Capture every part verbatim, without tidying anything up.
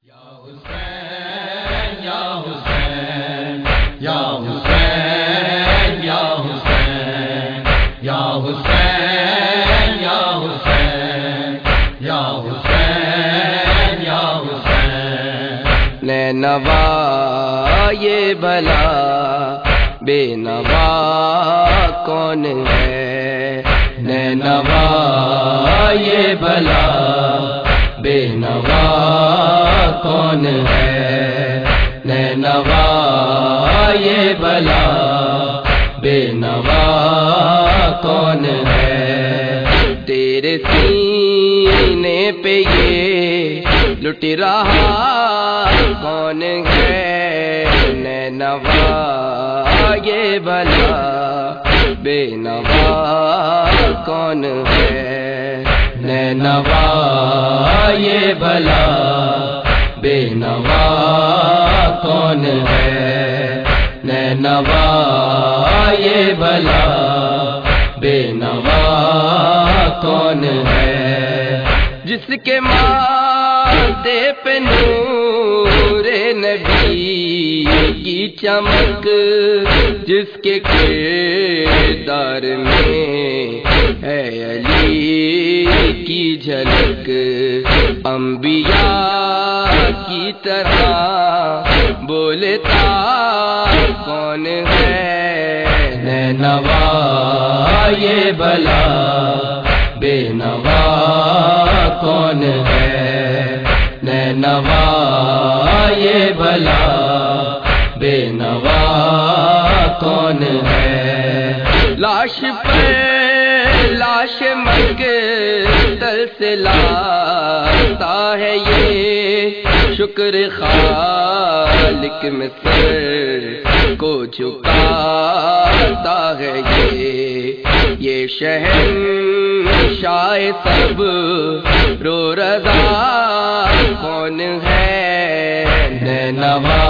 یا حسین یا حسین یا حسین یا حسین یا حسین یا حسین یا حسین یا حسین نینوا یہ بھلا بے نوا کون ہے؟ نینوا یہ بھلا بے نوا کون ہے؟ نینوا یہ بھلا بے نوا کون ہے؟ تیرے سینے پہ یہ لٹ رہا کون ہے؟ نینوا یہ بھلا بے نوا کون ہے؟ نینوا یہ بھلا بے نوا کون ہے؟ نینوا یہ بھلا بے نوا کون ہے؟ جس کے ماتھے پہ نور نبی کی چمک، جس کے کردار میں ہے علی کی جھلک، انبیاء کی طرح بولتا کون ہے؟ نینوا یہ بھلا بے نوا کون ہے؟ نینوا یہ بھلا بے نوا کون ہے؟ لاش پر لاش مقتل سے لاتا ہے یہ، شکر خالق میں سر کو جھکاتا ہے یہ، یہ شہنشاہ سب رو رضا کون ہے؟ نینوا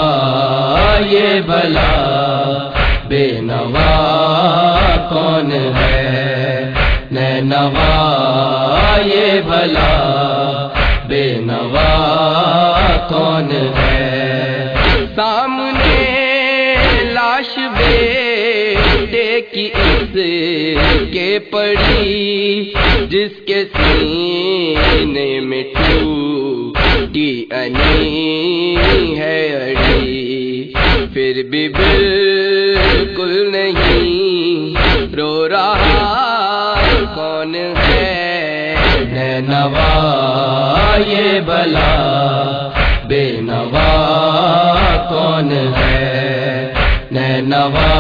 یہ بھلا بے نوا کون ہے؟ نینوا یہ بھلا بے نوا کون ہے؟ سامنے لاش بیٹے کی اس کے پڑی، جس کے سینے میں ٹوٹی انی ہے اڑی، پھر بھی بالکل نہیں رو رہا کون ہے؟ نینوا یہ بھلا بے نوا کون ہے؟ نینوا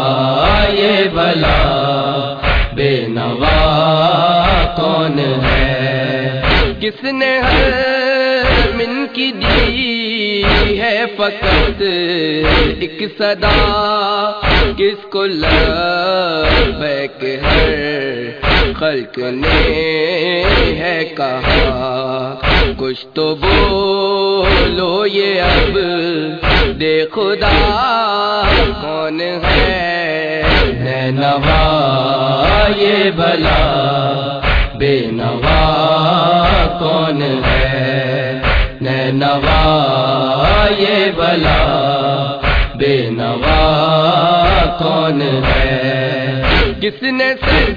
یہ بھلا بے نوا کون ہے؟ کس نے ہر من کی دی ہے فقط ایک صدا، کس کو لبیک ہر خلق نے ہے کہا، کچھ تو بولو یہ اب دے خدا کون ہے؟ نینوا یہ بھلا بے نوا کون ہے؟ نینوا یہ بھلا بے نوا کون ہے؟ کس نے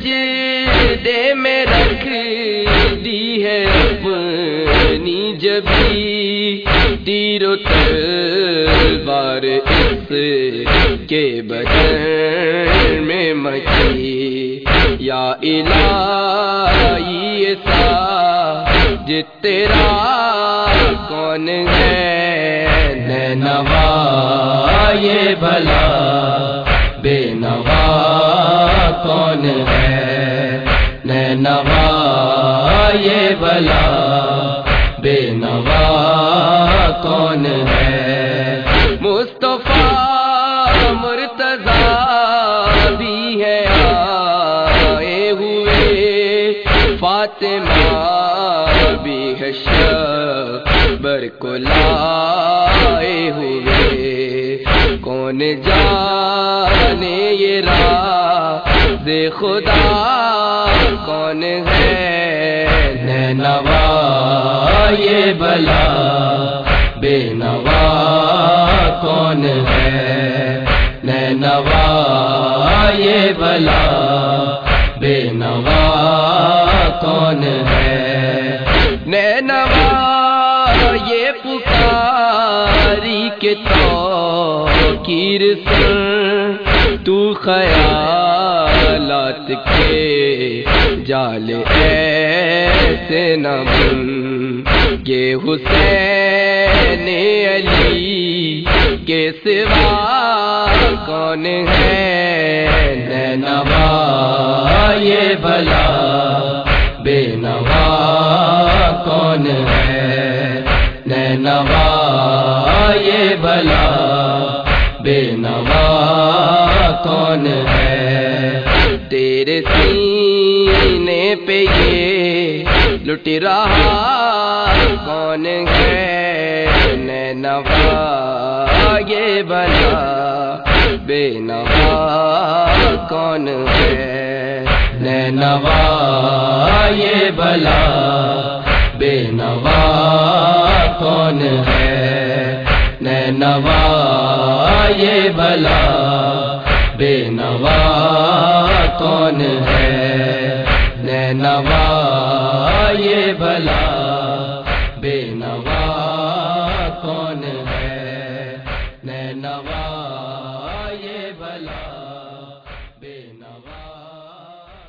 سجدے میں رکھ دی ہے اپنی جبی، تیر و تلوار اس کے بدن میں مچی، یا الہی یہ ساجد تیرا کون ہے؟ نینوا یہ بھلا بے نوا کون ہے؟ نینوا یہ بھلا بے نوا کون ہے؟ مصطفیٰ مرتضیٰ بھی ہے آئے ہوئے، فاطمہ بھی ہے شبر کو لائے ہوئے، کون جانے یہ راز خدا کون ہے؟ نینوا یہ بھلا بے نوا کون ہے؟ نینوا یہ بلا بے نوا کون ہے؟ نینوا یہ پکاری کے تو کیر سن تو خیالات کے جال ایسے نہ بن کہ حسین علی کے سوا کون ہے؟ نینوا یہ بلا بے نوا کون ہے؟ نینوا یہ بلا بے نوا کون ہے؟ تیرے سینے پہ یہ لٹ رہا کون ہے؟ نینوا یہ بلا بے نوا کون ہے؟ نینوا یہ بلا بے نوا کون ہے؟ نینوا یہ بلا بے نوا کون ہے؟ نینوا یہ بلا